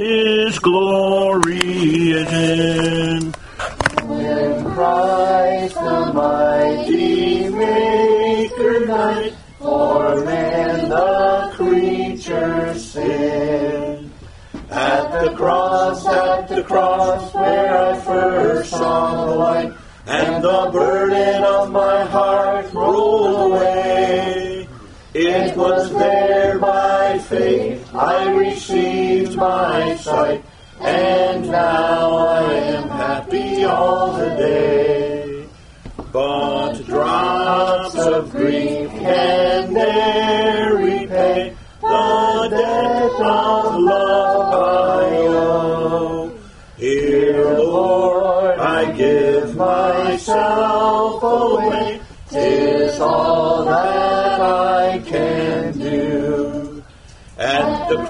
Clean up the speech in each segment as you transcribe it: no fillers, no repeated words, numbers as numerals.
His glory is in. When Christ the mighty Maker died, for man the creature's sin. At the cross, where I first saw the light, and the burden of my heart rolled away. It was there by faith I received my sight, and now I am happy all the day. But drops of grief can ne'er repay the debt of love I owe. Here, Lord, I give myself away. 'Tis all that I can do. At the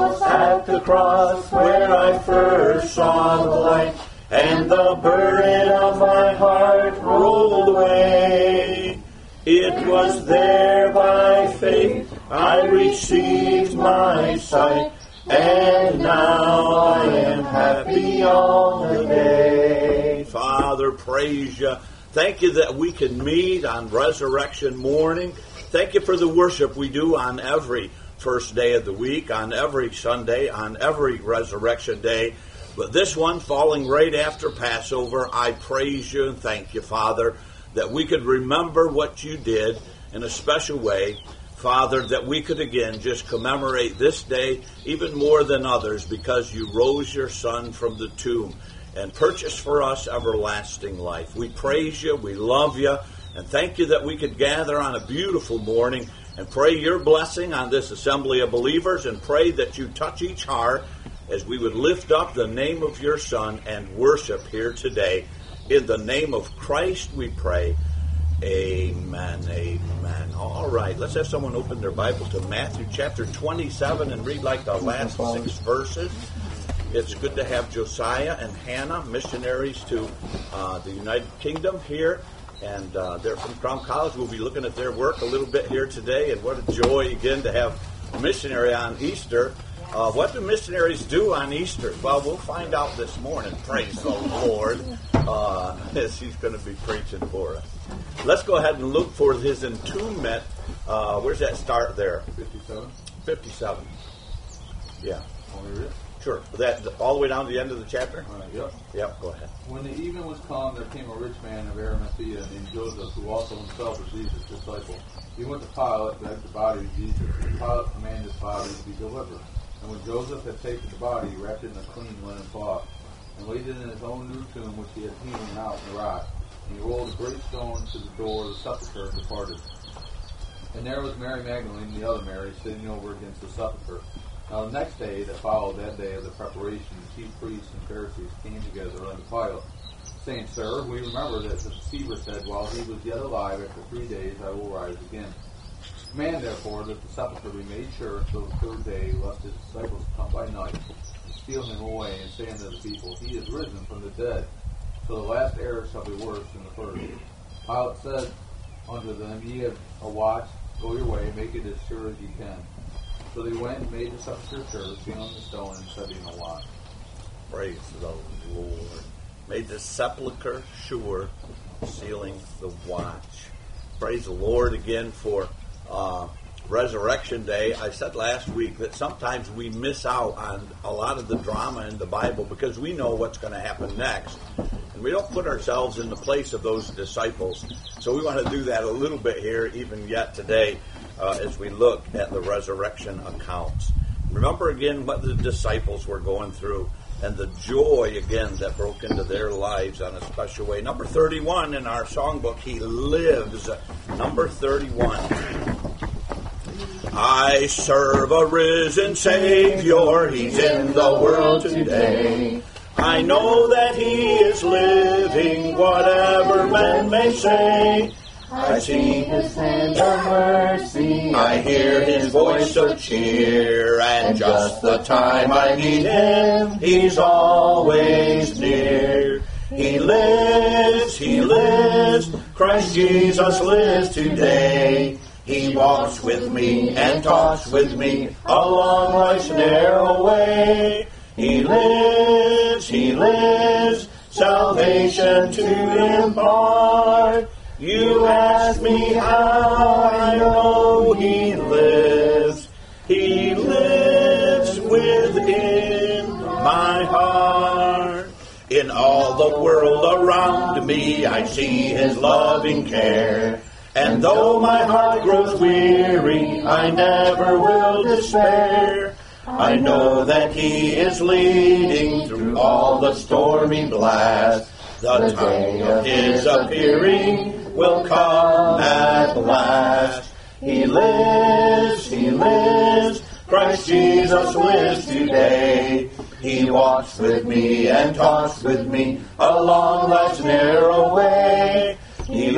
cross, where I first saw the light, and the burden of my heart rolled away. It was there by faith I received my sight, and now I am happy all the day. Father, praise you. Thank you that we can meet on Resurrection morning. Thank you for the worship we do on every first day of the week, on every Sunday, on every Resurrection Day. But this one falling right after Passover, I praise you and thank you, Father, that we could remember what you did in a special way. Father, that we could again just commemorate this day even more than others because you rose your Son from the tomb and purchased for us everlasting life. We praise you, we love you, and thank you that we could gather on a beautiful morning and pray your blessing on this assembly of believers and pray that you touch each heart as we would lift up the name of your Son and worship here today. In the name of Christ we pray. Amen, amen. All right, let's have someone open their Bible to Matthew chapter 27 and read like the last 6 verses. It's good to have Josiah and Hannah, missionaries to the United Kingdom here, and they're from Crown College. We'll be looking at their work a little bit here today, and what a joy again to have a missionary on Easter. What do missionaries do on Easter? Well, we'll find out this morning. Praise the Lord, as he's going to be preaching for us. Let's go ahead and look for his entombment. Where's that start there? 57. 57. Yeah. Sure. That all the way down to the end of the chapter? Yep. Yep, go ahead. When the even was come, there came a rich man of Arimathea named Joseph, who also himself was Jesus' disciple. He went to Pilate, begged the body of Jesus, and Pilate commanded his body to be delivered. And when Joseph had taken the body, he wrapped it in a clean linen cloth, and laid it in his own new tomb, which he had hewn out in the rock. And he rolled a great stone to the door of the sepulchre and departed. And there was Mary Magdalene and the other Mary sitting over against the sepulchre. Now the next day that followed that day of the preparation, the chief priests and Pharisees came together unto Pilate, saying, Sir, we remember that the deceiver said, while he was yet alive, after 3 days I will rise again. Command therefore that the sepulchre be made sure until the 3rd day, lest his disciples come by night and steal him away, and say unto the people, He is risen from the dead. So the last error shall be worse than the first. Pilate said unto them, Ye have a watch, go your way, make it as sure as ye can. So they went and made the sepulchre sure, sealing the stone and setting a watch. Praise the Lord. Made the sepulchre sure, sealing the watch. Praise the Lord again for Resurrection Day. I said last week that sometimes we miss out on a lot of the drama in the Bible because we know what's going to happen next. And we don't put ourselves in the place of those disciples. So we want to do that a little bit here, even yet today, as we look at the resurrection accounts. Remember again what the disciples were going through and the joy again that broke into their lives on a special way. Number 31 in our songbook, He Lives. Number 31. I serve a risen Savior, He's in the world today. I know that He is living, whatever men may say. I see His hand of mercy, I hear His voice of cheer, and just the time I need Him, He's always near. He lives, Christ Jesus lives today. He walks with me and talks with me along life's narrow way. He lives, salvation to impart. You ask me how I know He lives. He lives within my heart. In all the world around me I see His loving care. And though my heart grows weary, I never will despair. I know that He is leading through all the stormy blast. The time of His appearing will come at last. He lives, Christ Jesus lives today. He walks with me and talks with me along life's narrow way. He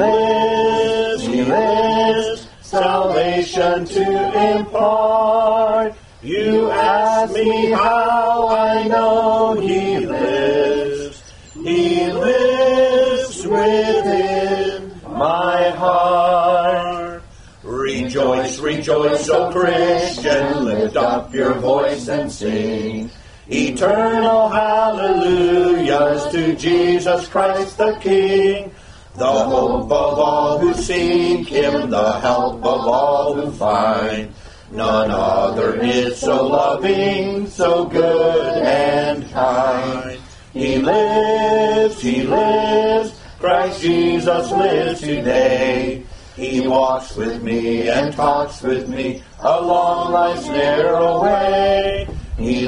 lives, salvation to impart. You ask me how I know He lives. He lives within my heart. Rejoice, rejoice, O Christian, lift up your voice and sing eternal hallelujahs to Jesus Christ the King. The hope of all who seek Him, the help of all who find. None other is so loving, so good and kind. He lives, Christ Jesus lives today. He walks with me and talks with me along life's narrow way. He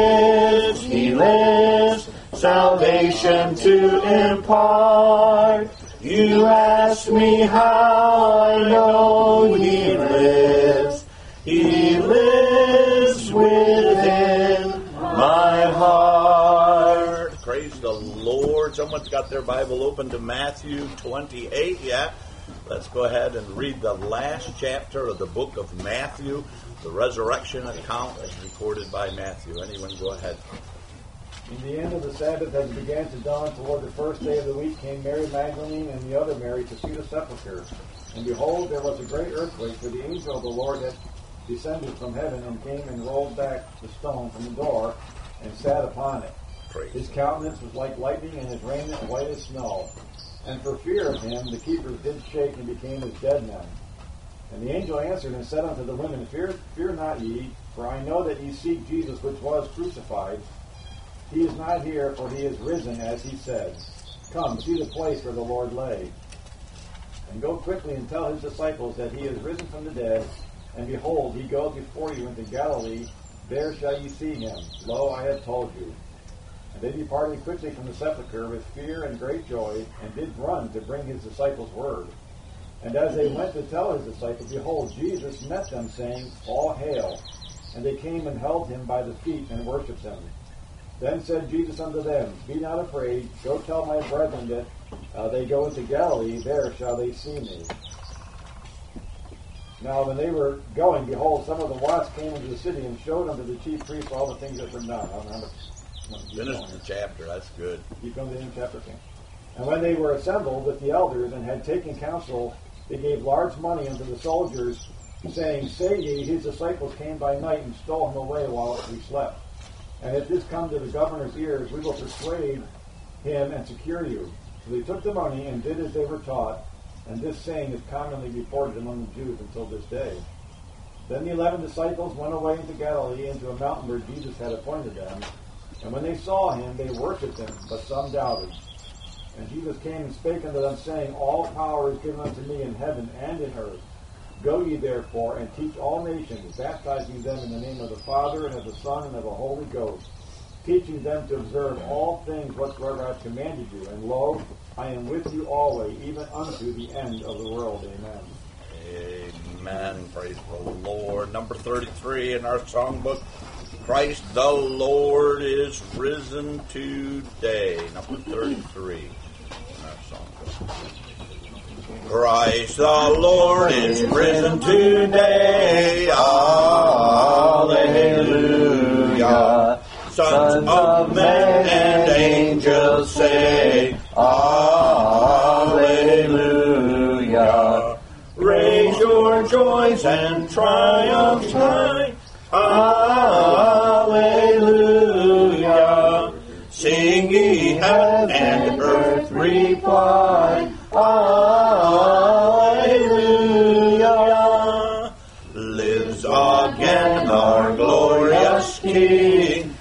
lives, salvation to impart. You ask me how I know He lives. He lives within my heart. Praise the Lord. Someone's got their Bible open to Matthew 28. Yeah. Let's go ahead and read the last chapter of the book of Matthew. The resurrection account is recorded by Matthew. Anyone go ahead. In the end of the Sabbath, as it began to dawn toward the first day of the week, came Mary Magdalene and the other Mary to see the sepulchre. And behold, there was a great earthquake, for the angel of the Lord had descended from heaven and came and rolled back the stone from the door and sat upon it. His countenance was like lightning, and his raiment white as snow. And for fear of him, the keepers did shake and became as dead men. And the angel answered and said unto the women, Fear not ye, for I know that ye seek Jesus which was crucified. He is not here, for he is risen, as he said. Come, see the place where the Lord lay. And go quickly and tell his disciples that he is risen from the dead. And behold, he goes before you into Galilee. There shall ye see him. Lo, I have told you. And they departed quickly from the sepulchre with fear and great joy, and did run to bring his disciples word. And as they went to tell his disciples, behold, Jesus met them, saying, All hail. And they came and held him by the feet and worshipped him. Then said Jesus unto them, Be not afraid. Go tell my brethren that they go into Galilee. There shall they see me. Now when they were going, behold, some of the wise came into the city and showed unto the chief priests all the things that were done. Finish the chapter. That's good. Keep going to the end chapter 10. And when they were assembled with the elders and had taken counsel, they gave large money unto the soldiers, saying, Say ye, his disciples came by night and stole him away while we slept. And if this come to the governor's ears, we will persuade him and secure you. So they took the money and did as they were taught, and this saying is commonly reported among the Jews until this day. Then the 11 disciples went away into Galilee, into a mountain where Jesus had appointed them. And when they saw him, they worshipped him, but some doubted. And Jesus came and spake unto them, saying, All power is given unto me in heaven and in earth. Go ye therefore, and teach all nations, baptizing them in the name of the Father, and of the Son, and of the Holy Ghost, teaching them to observe all things whatsoever I have commanded you. And lo, I am with you always, even unto the end of the world. Amen. Amen. Praise the Lord. Number 33 in our songbook, Christ the Lord is risen today. Number 33 in our songbook. Christ the Lord is risen today. Alleluia. Sons of men and angels say, Alleluia. Raise your joys and triumphs high. Alleluia. Sing ye heaven and earth reply, Alleluia. Lives again our glorious King,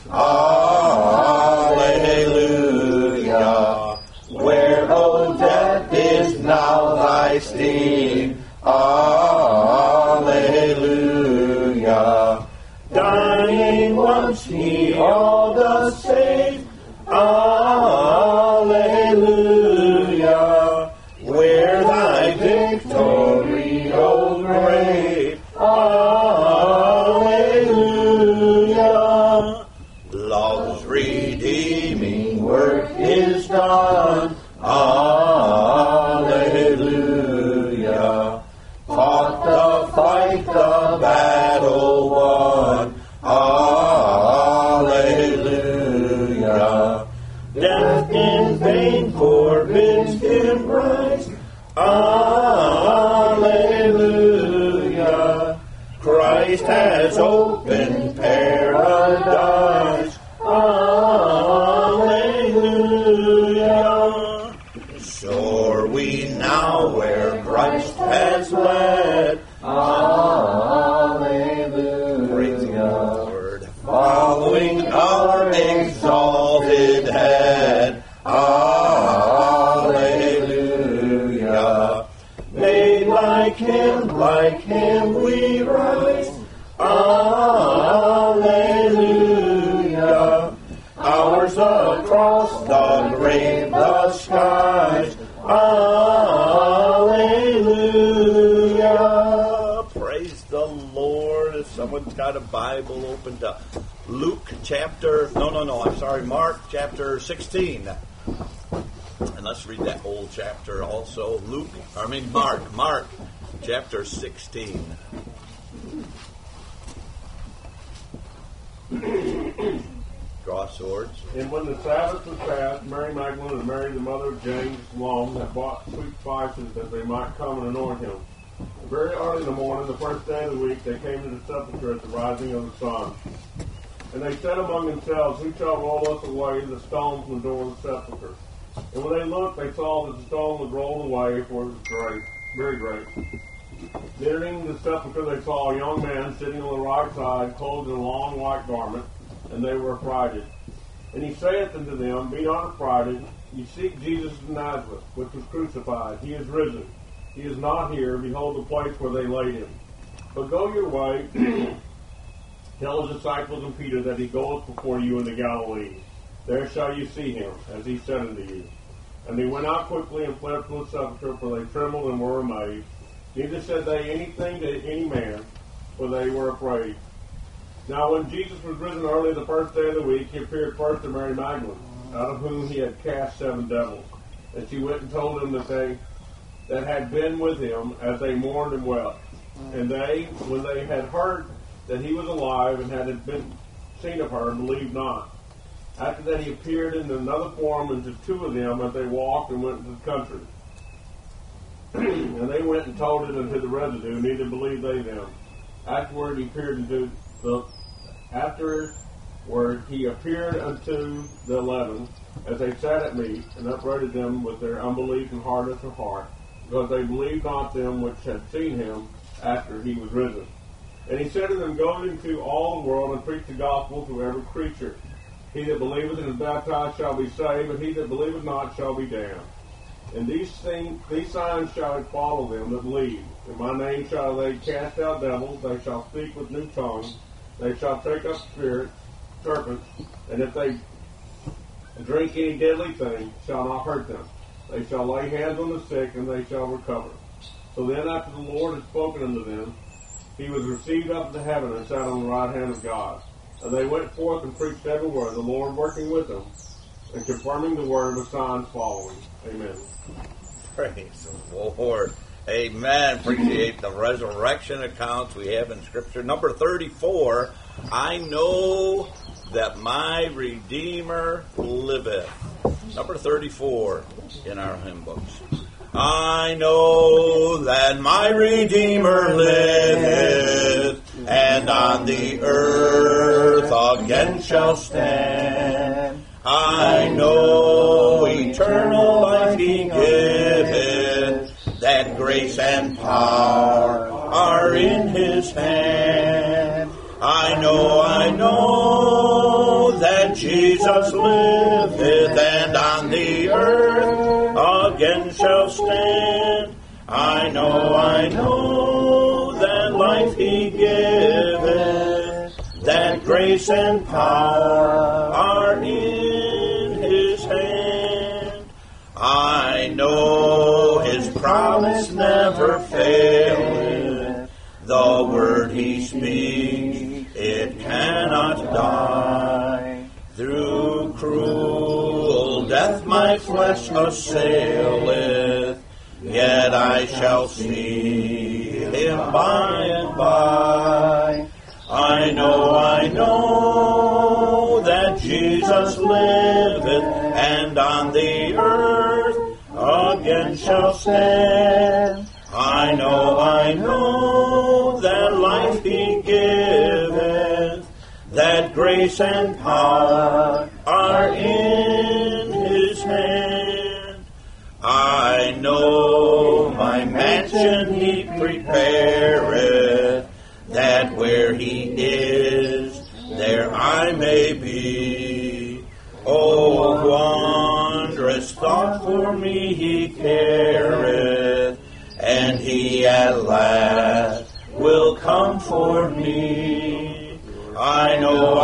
Alleluia. Where, O death, is now thy sting, Alleluia. Dying once he all does save, Alleluia. Where thy victory, O grave, Alleluia. Love's redeeming work is done, Alleluia. Fought the fight, the battle won, Alleluia. Death in vain forbids him rise, Alleluia. Christ has opened paradise, Alleluia. Soar we now where Christ has led, Alleluia. Praise the Lord. Following our exalted head, Alleluia. Made like him we rise, Alleluia. Ours across the grave, the skies, Alleluia. Praise the Lord. If someone's got a Bible, open to Mark chapter 16. And let's read that whole chapter also. Mark chapter 16. Draw swords. And when the Sabbath was past, Mary Magdalene and Mary, the mother of James, Salome, had bought sweet spices that they might come and anoint him. And very early in the morning, the first day of the week, they came to the sepulchre at the rising of the sun. And they said among themselves, Who shall roll us away the stone from the door of the sepulchre? And when they looked, they saw that the stone was rolled away, for it was great, very great. Nearing the sepulchre, they saw a young man sitting on the right side, clothed in a long white garment, and they were affrighted. And he saith unto them, Be not affrighted. Ye seek Jesus of Nazareth, which was crucified. He is risen. He is not here. Behold the place where they laid him. But go your way, tell his disciples and Peter that he goeth before you into Galilee. There shall you see him, as he said unto you. And they went out quickly and fled from the sepulchre, for they trembled and were amazed. Neither said they anything to any man, for they were afraid. Now when Jesus was risen early the first day of the week, he appeared first to Mary Magdalene, out of whom he had cast 7 devils. And she went and told them that had been with him, as they mourned and wept. And they, when they had heard that he was alive and had been seen of her, believed not. After that he appeared in another form unto 2 of them as they walked and went into the country. And they went and told it unto the residue, neither believed they them. Afterward he appeared unto the 11, as they sat at meat, and upbraided them with their unbelief and hardness of heart, because they believed not them which had seen him after he was risen. And he said to them, Go into all the world and preach the gospel to every creature. He that believeth and is baptized shall be saved, and he that believeth not shall be damned. And these signs shall follow them that believe. In my name shall they cast out devils, they shall speak with new tongues, they shall take up serpents, and if they drink any deadly thing, shall not hurt them. They shall lay hands on the sick, and they shall recover. So then after the Lord had spoken unto them, he was received up into heaven and sat on the right hand of God. And they went forth and preached everywhere, the Lord working with them, and confirming the word with signs following. Amen. Praise the Lord. Amen. Appreciate the resurrection accounts we have in Scripture. Number 34, I know that my Redeemer liveth. Number 34 in our hymn books. I know that my Redeemer liveth, and on the earth again shall stand. I know eternal life He giveth, that grace and power are in His hand. I know that Jesus liveth, and on the earth again shall stand. I know that life He giveth, that grace and power are in His hand. I know His promise never faileth, the word He speaks, it cannot die. Through cruel death my flesh assaileth, yet I shall see Him by and by. I know that Jesus liveth, and on the earth again shall stand. I know that life He giveth, that grace and power are in His hand. I know my mansion He prepareth, that where He is, there I may be. Oh, wondrous thought for me He careth, and He at last will come for me. I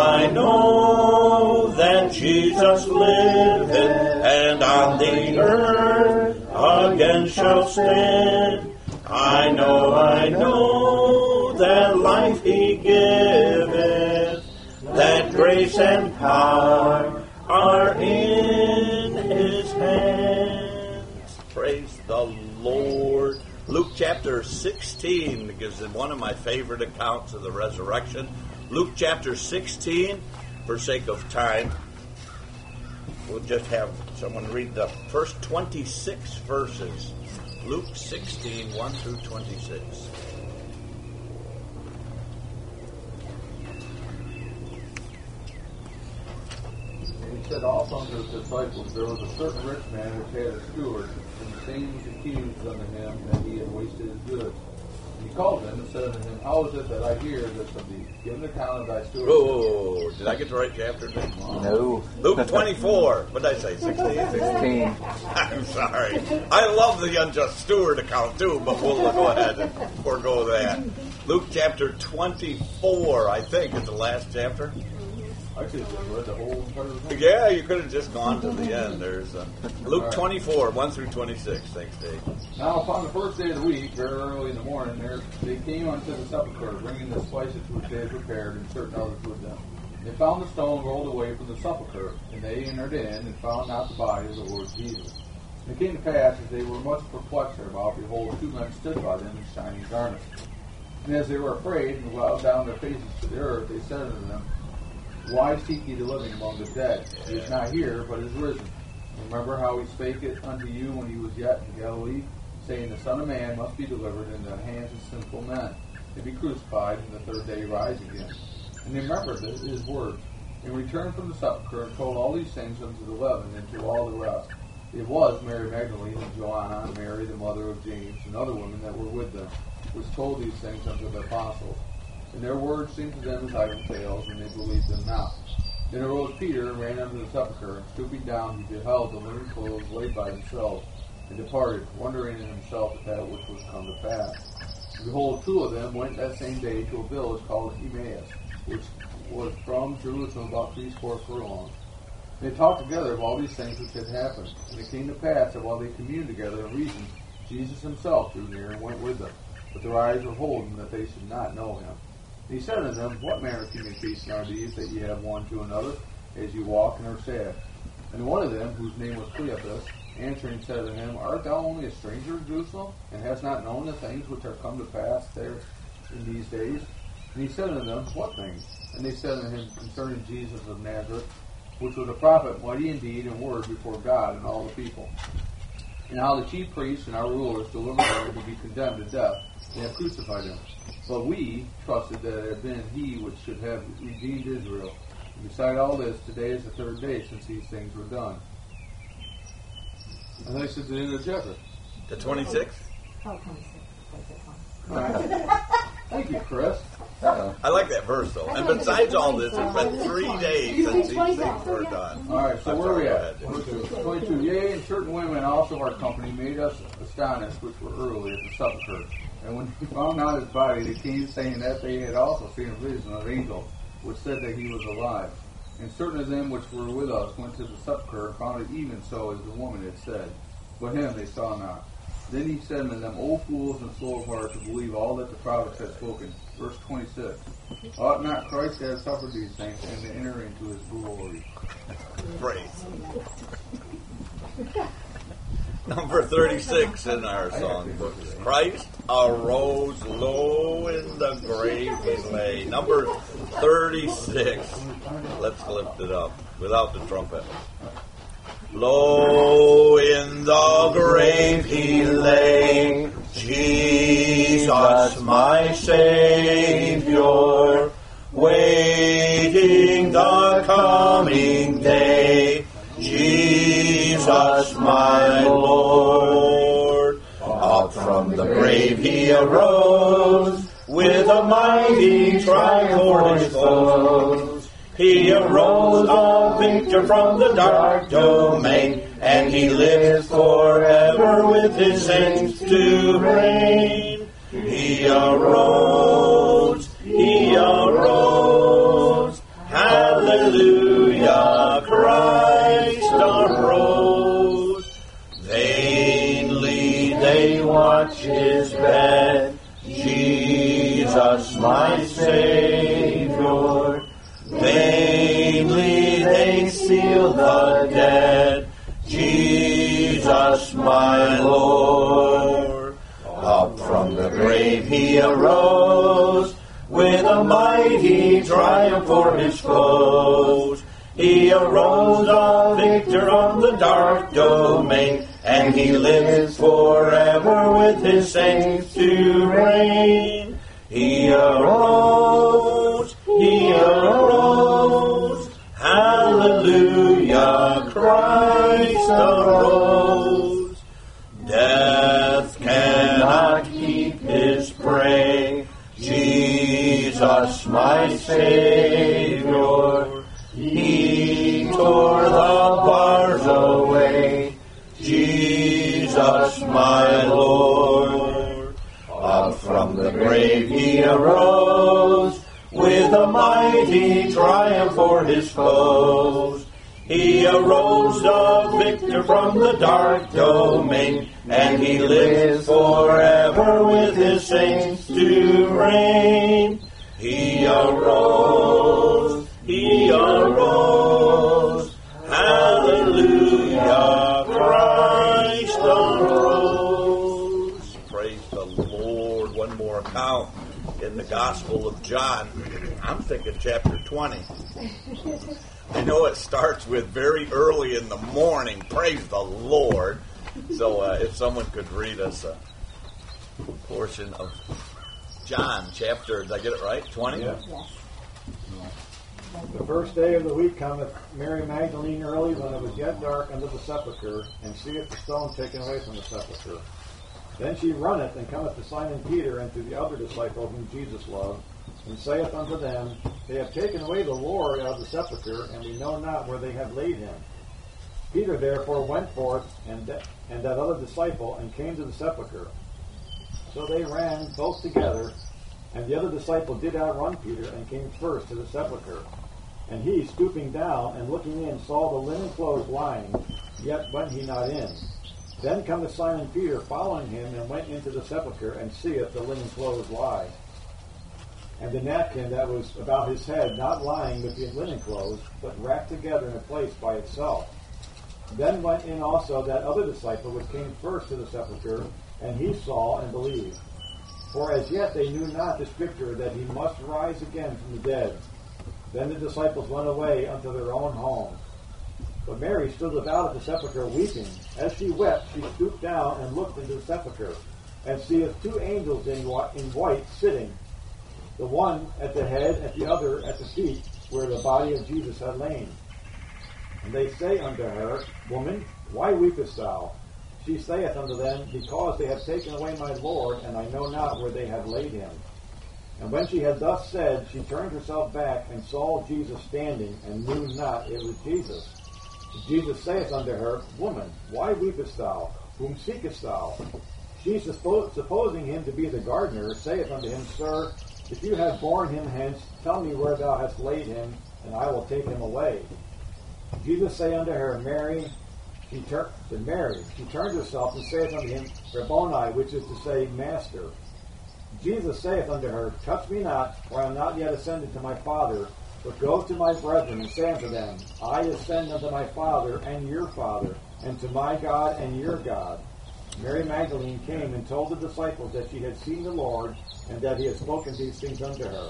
know that Jesus liveth, and on the earth again shall stand. I know that life He giveth, that grace and power are in His hands. Praise the Lord. Luke chapter 16 gives one of my favorite accounts of the resurrection. Luke chapter 16, for sake of time, we'll just have someone read the first 26 verses. Luke 16, 1 through 26. He said also unto His disciples, there was a certain rich man which had a steward, and the same was accused unto him that he had wasted his goods. And he called him and said unto him, how is it that I hear that of thee? Give an account of thy steward. Oh, did I get the right chapter? No. Luke 24. What did I say? 16? 16. I'm sorry. I love the unjust steward account too, but we'll go ahead and forego that. Luke chapter 24, I think, is the last chapter. I could have just read the whole entire thing. Yeah, you could have just gone to the end. There's Luke 24, 1 through 26. Thanks, Dave. Now upon the first day of the week, very early in the morning, they came unto the sepulchre, bringing the spices which they had prepared, and certain others with them. They found the stone rolled away from the sepulchre, and they entered in, and found not the body of the Lord Jesus. And it came to pass, as they were much perplexed thereabout, behold, two men stood by them in shining garments. And as they were afraid, and bowed down their faces to the earth, they said unto them, why seek ye the living among the dead? He is not here, but is risen. Remember how He spake it unto you when He was yet in Galilee, saying, the Son of Man must be delivered into the hands of sinful men, and be crucified, and the third day rise again. And they remembered His words, and returned from the sepulchre, and told all these things unto the 11, and to all the rest. It was Mary Magdalene, and Joanna, and Mary the mother of James, and other women that were with them, which told these things unto the apostles. And their words seemed to them as idle tales, and they believed them not. Then arose Peter, and ran unto the sepulchre, and stooping down, he beheld the linen clothes laid by themselves, and departed, wondering in himself at that which was come to pass. And behold, two of them went that same day to a village called Emmaus, which was from Jerusalem about 80 furlongs. They talked together of all these things which had happened. And it came to pass that while they communed together and reasoned, Jesus himself drew near and went with them. But their eyes were holden that they should not know him. And he said unto them, what manner of communication are these that ye have one to another, as ye walk and are sad? And one of them, whose name was Cleopas, answering said unto him, art thou only a stranger in Jerusalem, and hast not known the things which are come to pass there in these days? And he said unto them, what things? And they said unto him concerning Jesus of Nazareth, which was a prophet, mighty in deed and word before God and all the people. And how the chief priests and our rulers delivered him to be condemned to death, and have crucified him. But we trusted that it had been he which should have redeemed Israel. Beside all this, today is the third day since these things were done. And they said to the end of the chapter. The 26th? Oh, 26. Thank you, Chris. I like that verse, though. And besides all this, it's been 3 days since these things were done. All right, so I'm where are we sorry, at? go ahead. 22. Yea, and certain women also of our company made us astonished, which were early at the sepulchre. And when they found not his body, they came saying that they had also seen a vision of an angel, which said that he was alive. And certain of them which were with us went to the sepulchre and found it even so as the woman had said. But him they saw not. Then he said unto them, O fools and slow of heart, to believe all that the prophets had spoken. Verse 26. Ought not Christ to have suffered these things and to enter into his glory? Praise. Number 36 in our songbook. Christ arose, low in the grave he lay. Number 36. Let's lift it up without the trumpet. Low in the grave he lay, Jesus my Savior, waiting the coming day, Jesus my Lord. Up from the grave he arose, with a mighty triumph for his foes. He arose a victor from the dark domain, and he lives forever with his saints to reign. He arose, hallelujah, Christ arose. Vainly they watch his bed, Jesus my Savior. Vainly they seal the dead, Jesus my Lord. Up from the grave he arose, with a mighty triumph for his foes. He arose a victor on the dark domain, and he lives forever with his saints to reign. He arose, hallelujah, Christ arose. Death cannot keep his prey, Jesus my Savior. He tore the bars away, Jesus my Lord. Up from the grave he arose, with a mighty triumph for his foes. He arose a victor from the dark domain, and he lives forever with his saints to reign. He arose, hallelujah, Christ arose. Praise the Lord. One more account in the Gospel of John. I'm thinking chapter 20. I know it starts with very early in the morning. Praise the Lord. So if someone could read us a portion of John chapter, did I get it right? 20? Yes. The first day of the week cometh Mary Magdalene early, when it was yet dark, unto the sepulchre, and seeth the stone taken away from the sepulchre. Then she runneth, and cometh to Simon Peter, and to the other disciple whom Jesus loved, and saith unto them, They have taken away the Lord out of the sepulchre, and we know not where they have laid him. Peter therefore went forth, and that other disciple, and came to the sepulchre. So they ran both together, and the other disciple did outrun Peter, and came first to the sepulchre. And he, stooping down, and looking in, saw the linen clothes lying, yet went he not in. Then cometh Simon Peter, following him, and went into the sepulchre, and seeth the linen clothes lie, and the napkin that was about his head not lying with the linen clothes, but wrapped together in a place by itself. Then went in also that other disciple which came first to the sepulchre, and he saw and believed. For as yet they knew not the scripture that he must rise again from the dead. Then the disciples went away unto their own homes. But Mary stood without at the sepulchre weeping. As she wept, she stooped down and looked into the sepulchre, and seeth two angels in white sitting, the one at the head, and the other at the feet. where the body of Jesus had lain. And they say unto her, Woman, why weepest thou? She saith unto them, Because they have taken away my Lord, and I know not where they have laid him. And when she had thus said, she turned herself back, and saw Jesus standing, and knew not it was Jesus. Jesus saith unto her, Woman, why weepest thou? Whom seekest thou? She, supposing him to be the gardener, saith unto him, Sir, if you have borne him hence, tell me where thou hast laid him, and I will take him away. Jesus say unto her, Mary. She turned herself and saith unto him, Rabboni, which is to say, Master. Jesus saith unto her, Touch me not, for I am not yet ascended to my Father, but go to my brethren, and say unto them, I ascend unto my Father and your Father, and to my God and your God. Mary Magdalene came and told the disciples that she had seen the Lord, and that he had spoken these things unto her.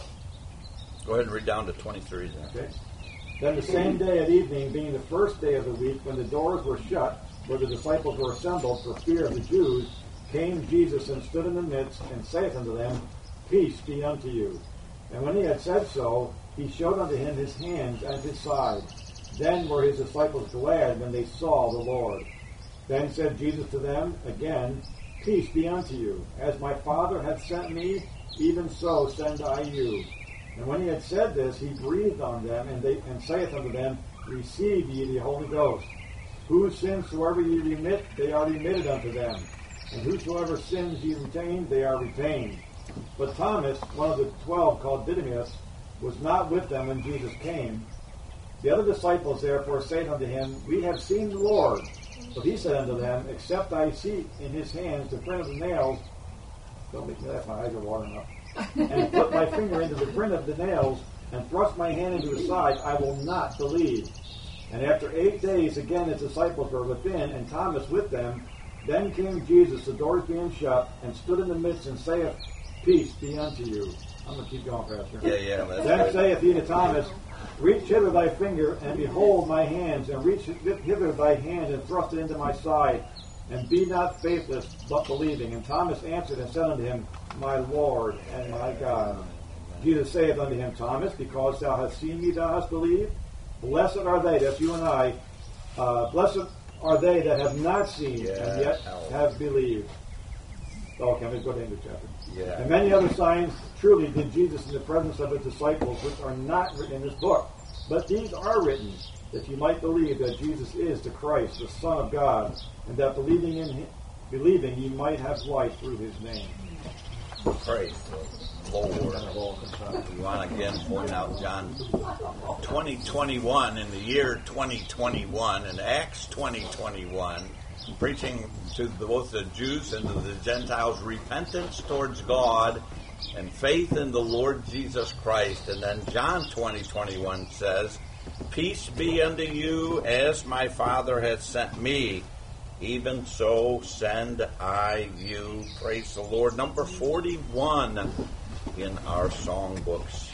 Go ahead and read down to 23 then. Okay. Then the same day at evening, being the first day of the week, when the doors were shut, where the disciples were assembled for fear of the Jews, came Jesus and stood in the midst, and saith unto them, Peace be unto you. And when he had said so, he showed unto him his hands and his side. Then were his disciples glad when they saw the Lord. Then said Jesus to them again, Peace be unto you. As my Father hath sent me, even so send I you. And when he had said this, he breathed on them, and saith unto them, Receive ye the Holy Ghost. Whose sins soever ye remit, they are remitted unto them. And whosoever sins ye retain, they are retained. But Thomas, one of the 12, called Didymus, was not with them when Jesus came. The other disciples therefore said unto him, We have seen the Lord. But he said unto them, Except I see in his hands the print of the nails, don't make me laugh, my eyes are watering up, and put my finger into the print of the nails, and thrust my hand into his side, I will not believe. And after 8 days again his disciples were within, and Thomas with them. Then came Jesus, the doors being shut, and stood in the midst, and saith, Peace be unto you. I'm going to keep going, Pastor. Yeah. Then saith he to Thomas, Reach hither thy finger, and behold my hands, and reach hither thy hand, and thrust it into my side, and be not faithless, but believing. And Thomas answered and said unto him, My Lord and my God. Jesus saith unto him, Thomas, because thou hast seen me, thou hast believed? Blessed are they, that's you and I, blessed are they that have not seen and yet have believed. Okay, let's go to the end of the chapter. Yeah. And many other signs truly did Jesus in the presence of his disciples, which are not written in this book. But these are written, that you might believe that Jesus is the Christ, the Son of God, and that believing ye might have life through his name. Praise the Lord. We want to again point out John 20:21, in the year 2021, in Acts 20:21, preaching to both the Jews and to the Gentiles repentance towards God and faith in the Lord Jesus Christ. And then John 20:21 says, Peace be unto you, as my Father hath sent me, even so send I you. Praise the Lord. Number 41 in our songbooks.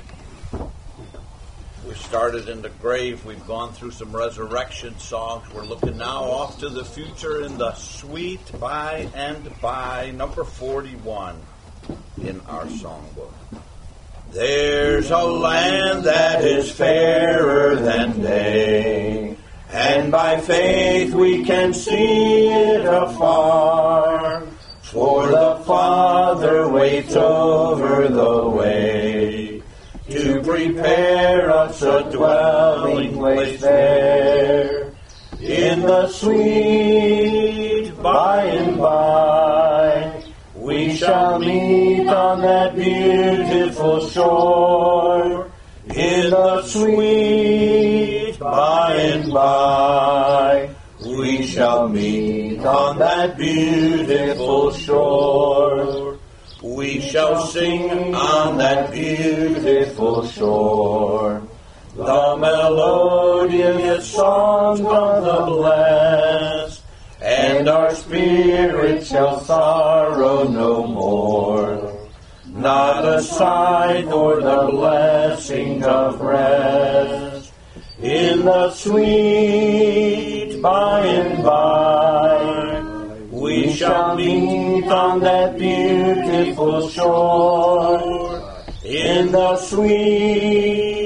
We started in the grave. We've gone through some resurrection songs. We're looking now off to the future in the sweet by and by. Number 41 in our songbook. There's a land that is fairer than day, and by faith we can see it afar. For the Father waits over the way to prepare us a dwelling place there. In the sweet by and by, we shall meet on that beautiful shore. In the sweet by and by, we shall meet on that beautiful shore. We shall sing on that beautiful shore the melodious songs of the blessed, and our spirit shall sorrow no more. Not a sigh nor the blessing of rest. In the sweet by and by, we shall meet on that beautiful shore. In the sweet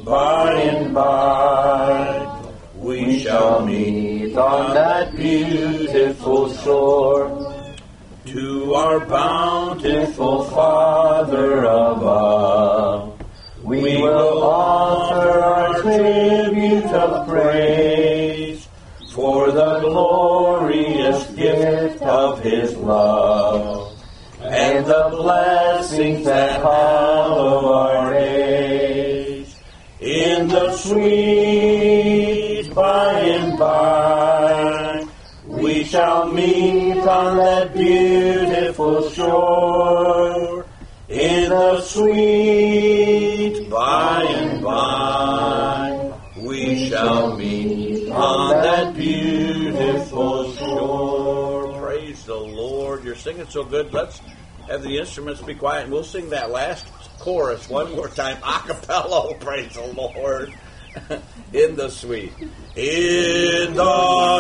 by and by, we shall meet on that beautiful shore. To our bountiful Father above, we will offer our tribute of praise for the glorious gift of His love and the blessings that hallow our days. In the sweet by and by, we shall meet on that beautiful shore. In the sweet by and by, we shall meet on that beautiful shore. Praise the Lord. You're singing so good. Let's have the instruments be quiet, and we'll sing that last chorus one more time, a cappella. Praise the Lord. In the sweet. In the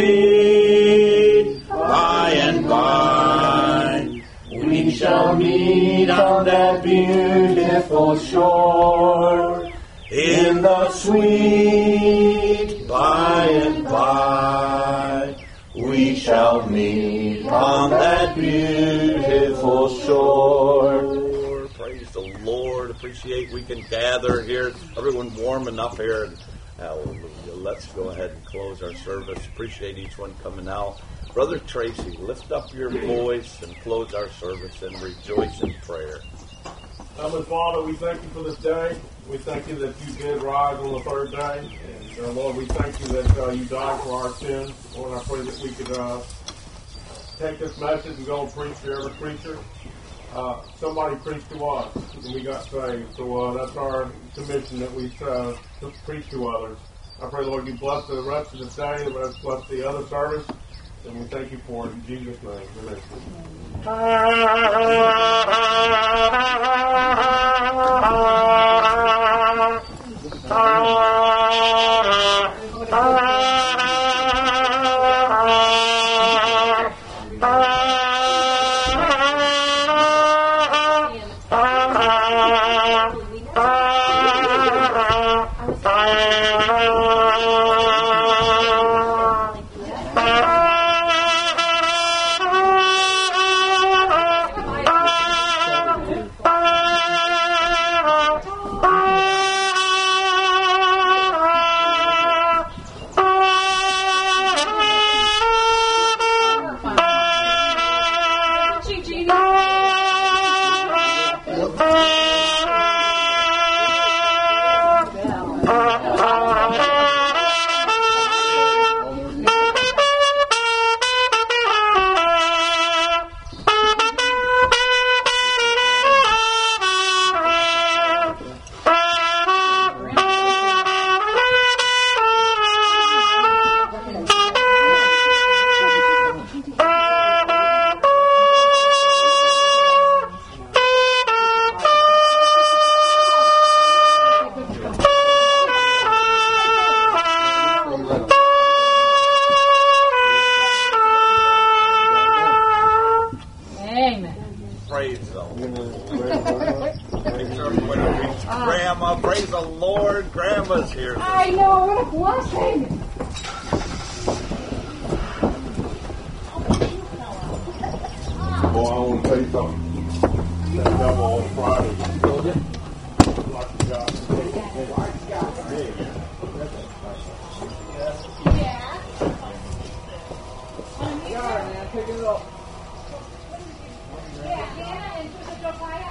sweet by and by, we shall meet on that beautiful shore. In the sweet by and by, we shall meet on that beautiful shore. Praise the Lord. Appreciate we can gather here. Everyone warm enough here. Hallelujah. Let's go ahead and close our service. Appreciate each one coming out. Brother Tracy, lift up your voice and close our service and rejoice in prayer. Heavenly Father, we thank you for this day. We thank you that you did rise on the third day. And Lord, we thank you that you died for our sins. Lord, I pray that we could take this message and go and preach to every preacher. Somebody preached to us, and we got saved. So that's our commission, that we to preach to others. I pray, Lord, you bless the rest of the day, bless the other service, and we thank you for it in Jesus' name. Grandma, praise the Lord. Grandma's here. I know, what a blessing. Boy, I want to tell you something. That devil on Friday. Like you got. Yeah, man, pick it up. Yeah, and put the fire.